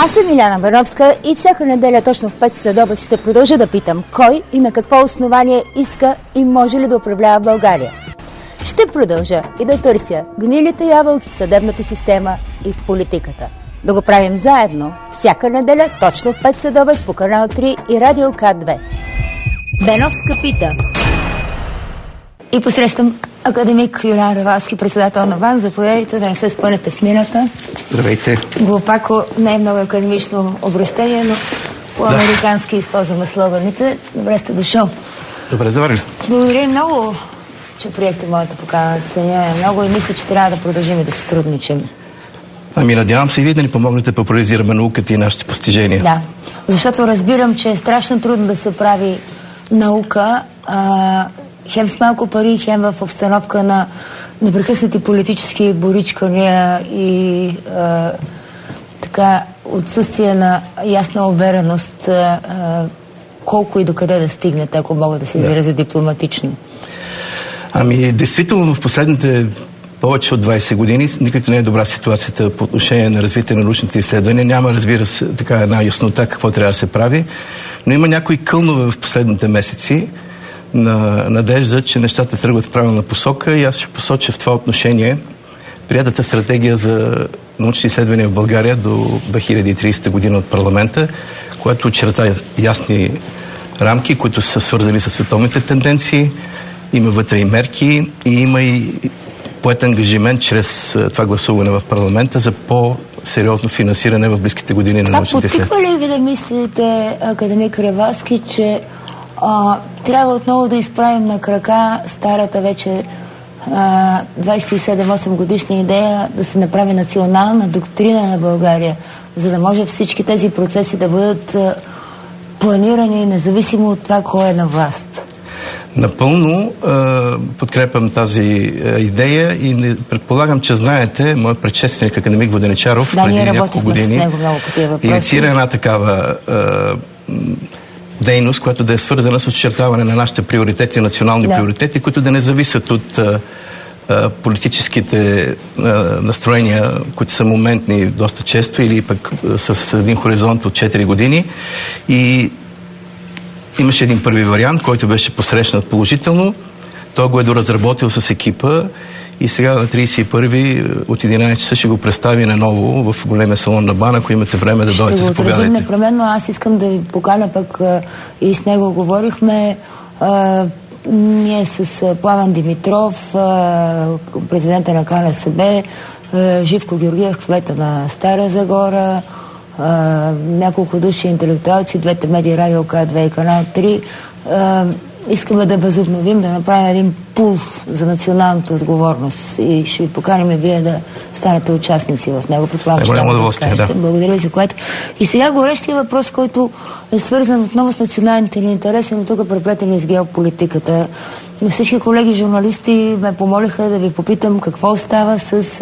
Аз съм Иляна Бановска и всяка неделя точно в 5 следобед ще продължа да питам кой и на какво основание иска и може ли да управлява България. Ще продължа и да търся гнилите ябълки в съдебната система и в политиката. Да го правим заедно всяка неделя точно в 5 следобед по канал 3 и Радио К2. Беновска пита. И посрещам академик Юлиан Ревалски, председател на БАН. Заповядайте да не се спънете в мината. Здравейте. Глупако не е много академично обращение, но по-американски използваме слоганите. Добре сте дошъл. Добре заварили. Благодаря много, че приехте моята покана. Ценя много и мисля, че трябва да продължим и да се трудничим. Ами надявам се и вие да ни помогнете да популяризираме науката и нашите постижения. Да, защото разбирам, че е страшно трудно да се прави наука, хем с малко пари, хем в обстановка на непрекъснати политически боричкания и така отсъствие на ясна увереност колко и докъде да стигнете, ако мога да се изразя дипломатично. Ами, действително в последните повече от 20 години никак не е добра ситуацията по отношение на развитие на научните изследвания. Няма, разбира се, така една яснота какво трябва да се прави, но има някои кълнове в последните месеци на надежда, че нещата тръгват в правилна посока и аз ще посоча в това отношение приятата стратегия за научни изследвания в България до 2030 година от парламента, която очерта ясни рамки, които са свързани с световните тенденции, има вътре и мерки и има и поет ангажимент чрез това гласуване в парламента за по-сериозно финансиране в близките години на научните изследвания. Това потиква ли ви да мислите, академик Ревалски, че трябва отново да изправим на крака старата вече 27-8 годишна идея да се направи национална доктрина на България, за да може всички тези процеси да бъдат планирани независимо от това кой е на власт? Напълно подкрепям тази идея и предполагам, че знаете, моят предшественик академик Воденичаров преди няколко години инициира една такава дейност, която да е свързана с очертаване на нашите приоритети, национални приоритети, които да не зависят от политическите настроения, които са моментни доста често или пък с един хоризонт от 4 години. И имаше един първи вариант, който беше посрещнат положително. Той го е доразработил с екипа и сега на 31-ви от 11 часа ще го представи наново в големия салон на БАН. Ако имате време да дойдете, заповядайте. Ще го отразим непременно. Аз искам да ви поканя, пък и с него говорихме. Ние с Пламен Димитров, президента на КНСБ, Живко Георгиев, кмета на Стара Загора, няколко души интелектуалци, двете медии Радио К2 и канал 3. Искаме да възобновим, да направим един пулс за националната отговорност и ще ви поканим и вие да станете участници в него. Благодаря ви за което. И сега горещия въпрос, който е свързан отново с националните ни интереси, но тук преплетени с геополитиката. Всички колеги журналисти ме помолиха да ви попитам какво става с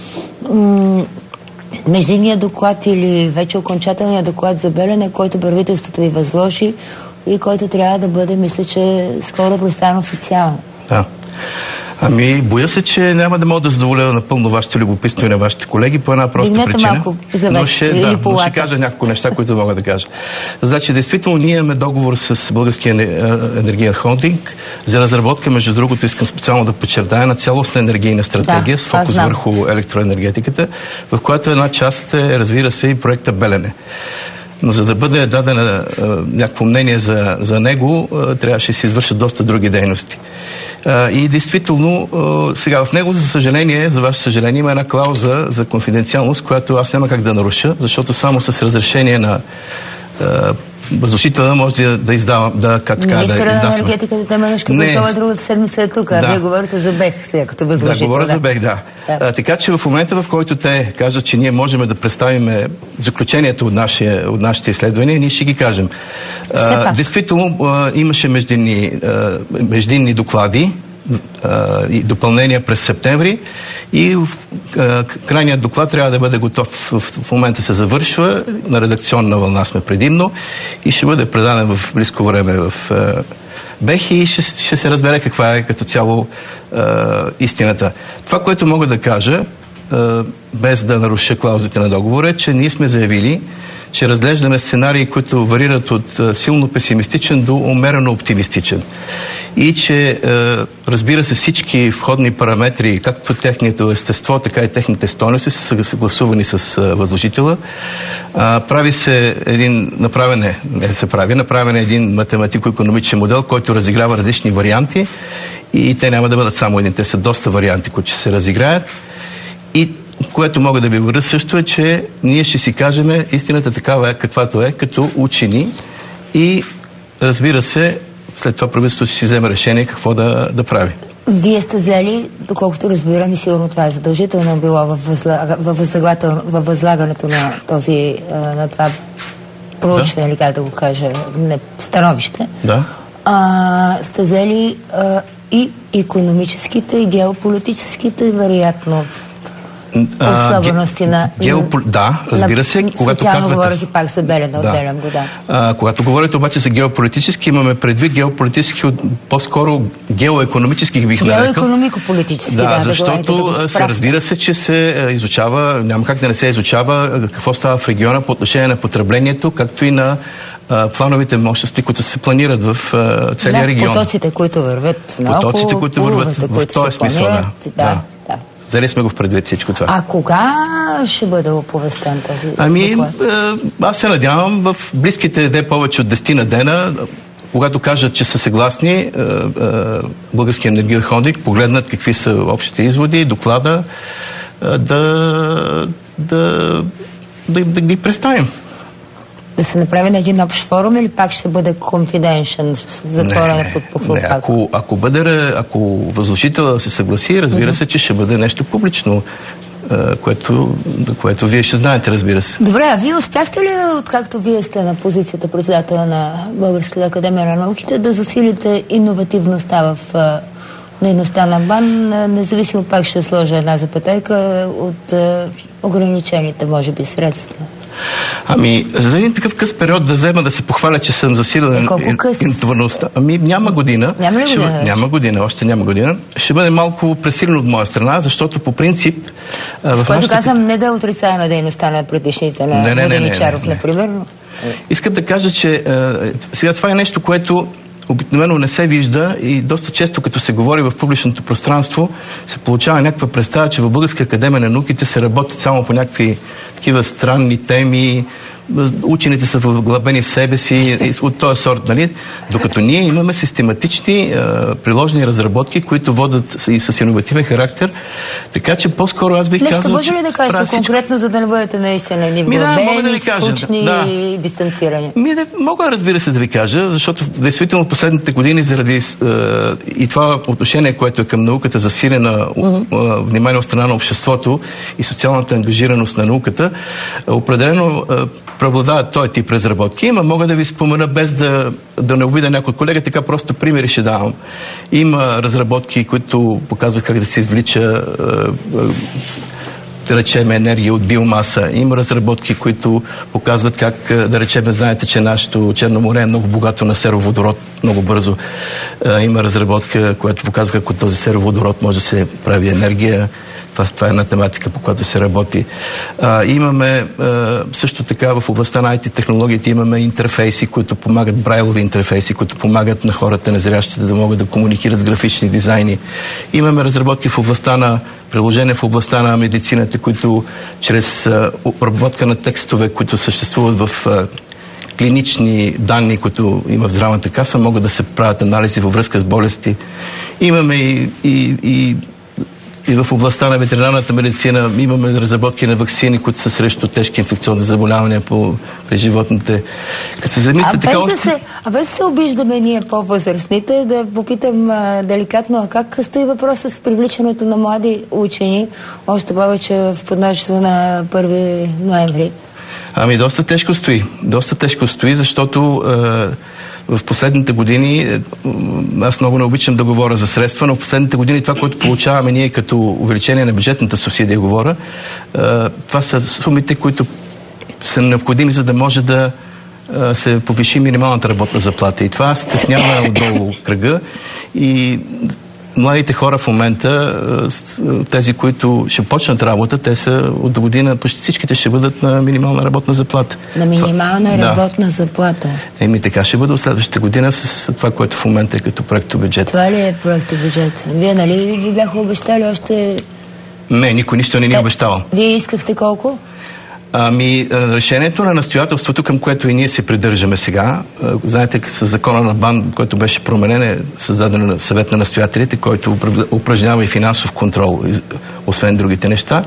междинния доклад или вече окончателния доклад за Белене, който правителството ви възложи и който трябва да бъде, мисля, че скоро представен официално. Да. Ами, боя се, че няма да мога да задоволя напълно вашето любопитство и на вашите колеги по една проста причина. Малко за но ще кажа няколко неща, които мога да кажа. Значи, действително, ние имаме договор с Българския енергиен холдинг за разработка, между другото, искам специално да подчертая, на цялостна енергийна стратегия с фокус върху електроенергетиката, в която една част е, разбира се, и проекта Белене. Но за да бъде дадено някакво мнение за него, трябваше да се извършат доста други дейности. И действително, сега в него, за съжаление, за ваше съжаление, има една клауза за конфиденциалност, която аз няма как да наруша, защото само с разрешение на възложителя може да издавам, Министъра на енергетиката Теменушка Петкова другата седмица е тук. Вие говорите за БЕХ, сега като възложител. Да, говоря за БЕХ, да. Така че в момента, в който те кажат, че ние можем да представим заключението от нашите изследвания, ние ще ги кажем. Действително, имаше междинни доклади и допълнения през септември и крайният доклад трябва да бъде готов. В момента се завършва, на редакционна вълна сме предимно и ще бъде предаден в близко време в БЕХ и ще се разбере каква е като цяло истината. Това, което мога да кажа без да наруша клаузите на договора, че ние сме заявили, че разглеждаме сценарии, които варират от силно песимистичен до умерено оптимистичен. И че, разбира се, всички входни параметри, както техното естество, така и техните стойности са съгласувани с възложителя. Прави се направен е един математико-икономичен модел, който разиграва различни варианти и те няма да бъдат само един, те са доста варианти, които ще се разиграят. И което мога да ви уверя също е, че ние ще си кажем истината такава каквато е, като учени и разбира се, след това правителството ще си вземе решение какво да прави. Вие сте взели, доколкото разбирам и сигурно това е задължително било във възлагането на това проучване, или как да го кажа, становище. Да. Сте взели и икономическите, и геополитическите, вероятно, особености да, разбира се. Когато казвате... говорих и пак за Белене, отделям го, да. Когато говорите обаче за геополитически, имаме предвид геополитически, по-скоро геоекономически бих нарекал. Геоекономико-политически, да. Защото разбира се, че се изучава, няма как да не се изучава какво става в региона по отношение на потреблението, както и на плановите мощности, които се планират в целия регион. Потоците, които вървят наоколо, потоците, които вървят в този смисъл, да. Взели сме го в предвид всичко това. А кога ще бъде оповестен този доклад? Аз се надявам в близките повече от 10 дена, когато кажат, че са съгласни, Българския енергиен холдинг погледнат какви са общите изводи, доклада, да ги представим. Да се направи на един общ форум или пак ще бъде confidential, затворена под похлопак? Ако възложителя се съгласи, разбира се, че ще бъде нещо публично, което вие ще знаете, разбира се. Добре, а вие успяхте ли, откакто вие сте на позицията председател на Българската академия на науките, да засилите иновативността в дейността на БАН, независимо, пак ще сложа една запетайка, от ограничените, може би, средства? За един такъв къс период да взема да се похваля, че съм засилен интоварността. Няма година. Няма ли година? Няма година, още няма година. Ще бъде малко пресилен от моя страна, защото по принцип... С което казвам, не да отрицаваме дейността на предишните, на Воденичаров, например. Искам да кажа, че сега това е нещо, което обикновено не се вижда и доста често, като се говори в публичното пространство, се получава някаква представа, че в Българска академия на науките се работят само по някакви такива странни теми, учените са вглъбени в себе си от този сорт, нали? Докато ние имаме систематични приложени разработки, които водят и с иновативен характер, така че по-скоро аз бих казал... може ли да кажете конкретно, за да не бъдете наистина ни вглъбени, скучни и дистанцирани? Мога, разбира се, да ви кажа, защото действително в последните години заради и това отношение, което е към науката, засилена внимание от страна на обществото и социалната ангажираност на науката, определено преобладават този тип разработки. Мога да ви спомена, без да не обида някой колега, така просто примери ще давам. Има разработки, които показват как да се извлича да речем енергия от биомаса. Има разработки, които показват как, да речем, знаете, че нашето Черно море е много богато на сероводород, много бързо. Има разработка, която показва как от този сероводород може да се прави енергия. Това е една тематика, по която се работи. Имаме също така в областта на IT технологиите имаме интерфейси, които помагат, брайлови интерфейси, които помагат на хората незрящите да могат да комуникират с графични дизайни. Имаме разработки в областта на приложения в областта на медицината, които чрез обработка на текстове, които съществуват в клинични данни, които има в здравната каса, могат да се правят анализи във връзка с болести. Имаме и в областта на ветеринарната медицина имаме разработки на ваксини, които са срещу тежки инфекциозни заболявания при животните. Като се замисля така... без да се обиждаме ние по-възрастните, да попитам деликатно, а как стои въпросът с привличането на млади учени, още повече в подножието на 1 ноември? Доста тежко стои. Доста тежко стои, защото в последните години, аз много не обичам да говоря за средства, но в последните години това, което получаваме ние като увеличение на бюджетната субсидия, говоря, това са сумите, които са необходими, за да може да се повиши минималната работна заплата. И това стеснява отдолу кръга и младите хора в момента, тези, които ще почнат работа, те са от до година, почти всичките ще бъдат на минимална работна заплата. На минимална работна заплата? Така ще бъде от следващата година с това, което в момента е като проектобюджет. Това ли е проектобюджет? Вие, нали, ви бяха обещали още... Не, никой нищо не ни е обещавал. Вие искахте колко? Решението на настоятелството, към което и ние се придържаме сега, знаете, с закона на БАН, който беше променен, е създаден на съвет на настоятелите, който упражнява и финансов контрол, освен другите неща.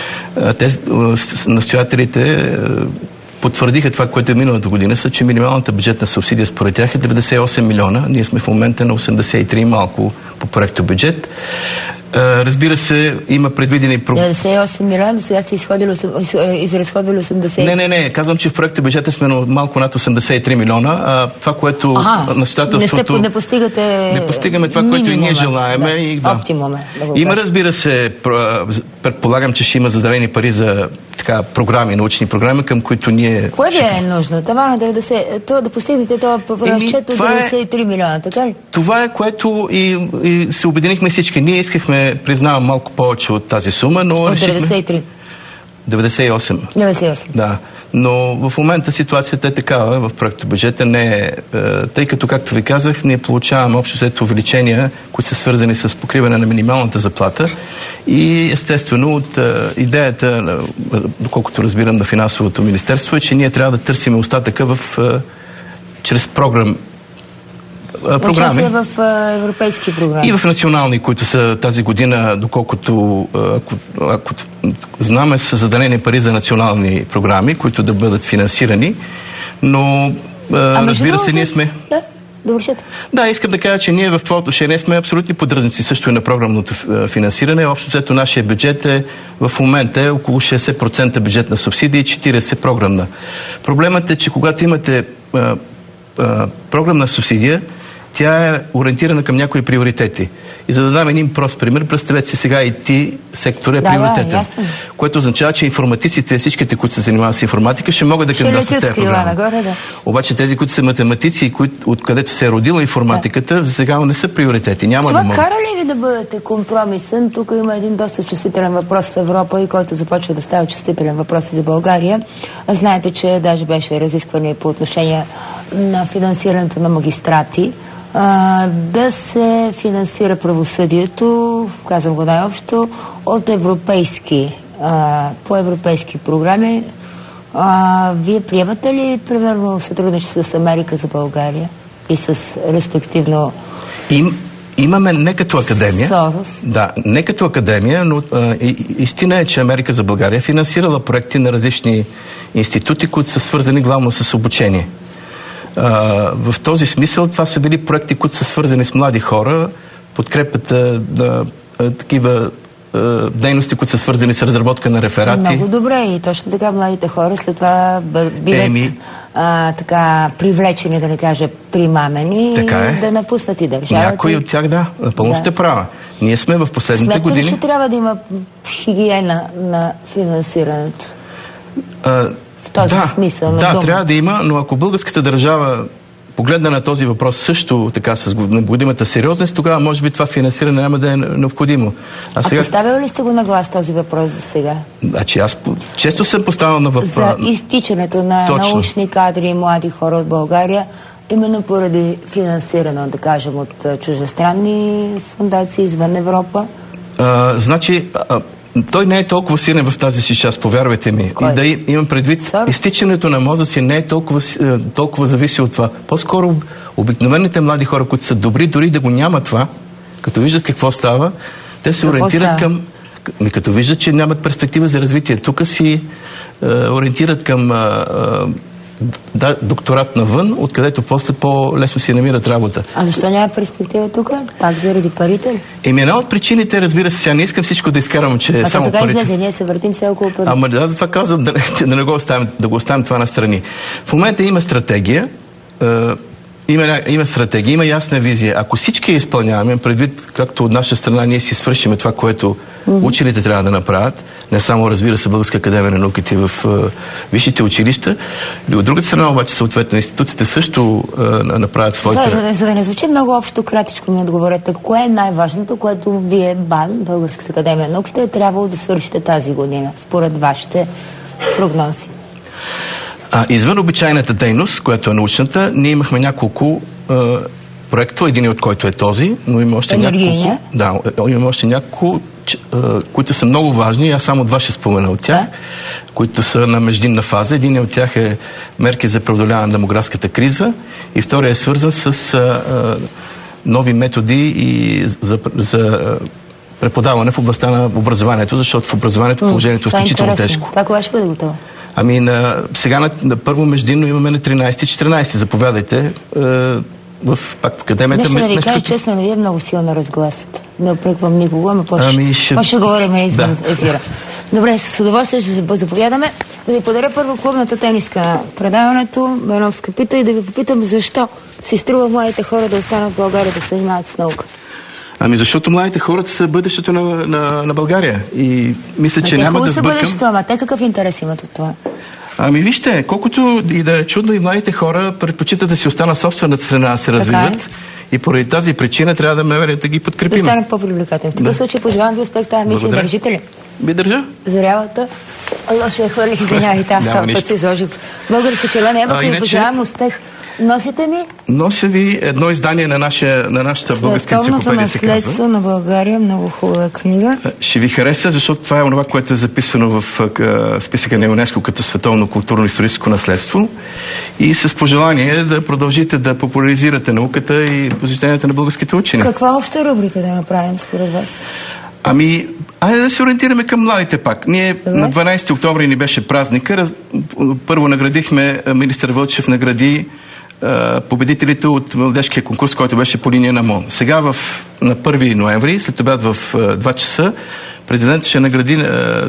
Настоятелите потвърдиха това, което е миналата година, че минималната бюджетна субсидия според тях е 98 милиона. Ние сме в момента на 83 малко по проекто бюджет. Разбира се, има предвидени... 98 милиона, сега сте изразходвали 80... Не, казвам, че в проекта бюджета сме малко над 83 милиона. Това, което настоятелството... Не постигате... Не постигаме това, което и ние желаеме. Оптимуме. Има, разбира се, предполагам, че ще има заделени пари за програми, научни програми, към които ние... Кое ви е нужно? Това да постигнете този разчет от 93 милиона, така ли? Това е, което и се обединихме всички. Ние искахме, признавам, малко повече от тази сума, но... От 93? 98. Да. Но в момента ситуацията е такава в проекта бюджета. Не е, тъй като, както ви казах, ние получаваме общо след увеличения, които са свързани с покриване на минималната заплата. И естествено от идеята, доколкото разбирам на финансовото министерство, е, че ние трябва да търсим остатъка чрез програми. Участие в европейски програми. И в национални, които са тази година, доколкото ако знаме, са заделени пари за национални програми, които да бъдат финансирани, но разбира се, ние сме... Да, довършете. Да, искам да кажа, че ние в това отношение сме абсолютни поддръжници също и на програмното финансиране. Общо взето нашия бюджет в момента е около 60% бюджетна субсидия и 40% програмна. Проблемът е, че когато имате програмна субсидия, тя е ориентирана към някои приоритети. И за да дам един прост пример, представете си сега IT сектор е приоритетен. Което означава, че информатиците, всичките, които се занимават с информатика, ще могат да кандидатстват в тези програми. Обаче тези, които са математици, откъдето се е родила информатиката, за сега не са приоритети. Това кара ли ви да бъдете компромисен? Тук има един доста чувствителен въпрос в Европа и който започва да става чувствителен въпрос и за България. Знаете, че даже беше разискване по отношение на финансирането на магистрати. Да се финансира правосъдието, казвам го най-общо, от по европейски програми. Вие приемате ли, примерно, сътрудничество с Америка за България и с респективно... Имаме не като академия. Сорос. Да, не като академия, но истина е, че Америка за България е финансирала проекти на различни институти, които са свързани главно с обучение. В този смисъл това са били проекти, които са свързани с млади хора, подкрепата на такива дейности, които са свързани с разработка на реферати. Много добре, и точно така младите хора след това биват привлечени, да не кажа примамени, да напуснат и държавата. Някои от тях, да, напълно сте права. Ние сме в последните години... Смятате ли, че трябва да има хигиена на финансирането? В този смисъл. Да, трябва да има, но ако българската държава погледна на този въпрос също така с необходимата сериозност, тогава може би това финансиране няма да е необходимо. Поставили ли сте го на глас този въпрос за сега? Значи аз често съм поставил на въпрос. За изтичането на научни кадри и млади хора от България, именно поради финансиране, да кажем, от чуждестранни фондации извън Европа? Той не е толкова силен в тази си част, повярвайте ми. И да имам предвид, изтичането на мозъци не е толкова зависи от това. По-скоро обикновените млади хора, които са добри, дори да го няма това, като виждат какво става, те се ориентират към... Като виждат, че нямат перспектива за развитие. Тук си ориентират към докторат навън, откъдето после по-лесно си намират работа. А защо няма перспектива тук? Пак заради парите? Една от причините, разбира се, сега не искам всичко да изкарам, че е само така парите. Излезе, ние се въртим все около парите. Аз затова казвам да го оставим това настрани. В момента има стратегия. Има стратегия, има ясна визия. Ако всички я изпълняваме, предвид както от наша страна ние си свършиме това, което учените трябва да направят, не само, разбира се, Българска академия на науките в висшите училища, и от другата страна обаче съответно институциите също направят своите... За да не звучи много общо, кратичко ми отговорете, кое е най-важното, което вие, БАН, Българската академия на науките, е трябвало да свършите тази година, според вашите прогнози? Извън обичайната дейност, която е научната, ние имахме няколко проекта, един от който е този, но има още няколко. Да, има още няколко, които са много важни. Аз само два ще спомена от тях, които са на междинна фаза. Един от тях е мерки за преодоляване на демографската криза и втория е свързан с нови методи и за преподаване в областта на образованието, защото в образованието положението е изключително тежко. Това кога ще бъде готово? Сега на първо междинно имаме на 13-14. Заповядайте в академията. Нещо да ви кажа честно, не ви е много силно разгласът. Не опреквам никого, ама ще говорим извън ефира. Добре, с удоволствие ще заповядаме. Да ви подаря първо клубната тениска на предаването. Беновска пита и да ви попитам защо си струва младите хора да останат в България да се занимават с наука. Защото младите хора са бъдещето на България. И мисля, че няма да сбъркам. Бъдещето, ама те какъв интерес имат от това? Вижте, колкото и да е чудно, и младите хора предпочитат да си останат собствената страна, да се развиват. И поради тази причина трябва да ме да ги подкрепим. Да станат по-привлекателни. В такъв случай пожелавам ви успех тази мисия. Държите ли? Би държа. Зарявата. Лошо я хвърлих, извинявайте, аз това път се изложих. Българска червена ябълка и пожелавам успех. Носите ми? Нося ви едно издание на нашата българска енциклопедия, се казва. Наследство на България, много хубава книга. Ще ви хареса, защото това е онова, което е записано в списъка на ЮНЕСКО като световно културно-историческо наследство. И с пожелание да продължите да популяризирате науката и позиционирането на българските учени. Каква обща рубрика да направим според вас? Айде да се ориентираме към младите пак. Ние на 12 октомври ни беше празника. Първо наградихме, министър Вълчев награди победителите от младежкия конкурс, който беше по линия на МОН. Сега на 1 ноември, след обяд в 2 часа, президентът ще награди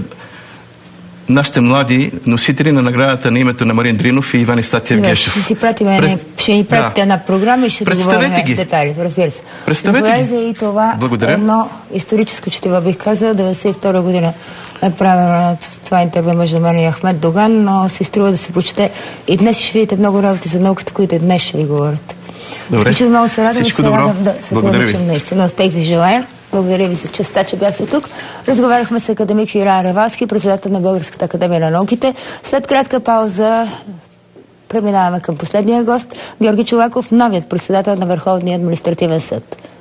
нашите млади носители на наградата на името на Марин Дринов и Иван Истатиев Гешев. Ще ни пратите една програма и ще договорим детайлите, разбира се. Представете и това Благодаря. Едно историческо четиво, бих казала, 92 година е правено това интервю между мен и Ахмед Доган, но се струва да се прочете. И днес ще видите много работи за науката, които днес ще ви говорят. Изключително много се радвам и се радвам да се това наистина. Успех ви желая. Благодаря ви за честа, че бяхте тук. Разговаряхме с академик Юриян Ревалски, председател на Българската академия на науките. След кратка пауза преминаваме към последния гост, Георги Чолаков, новият председател на Върховния административен съд.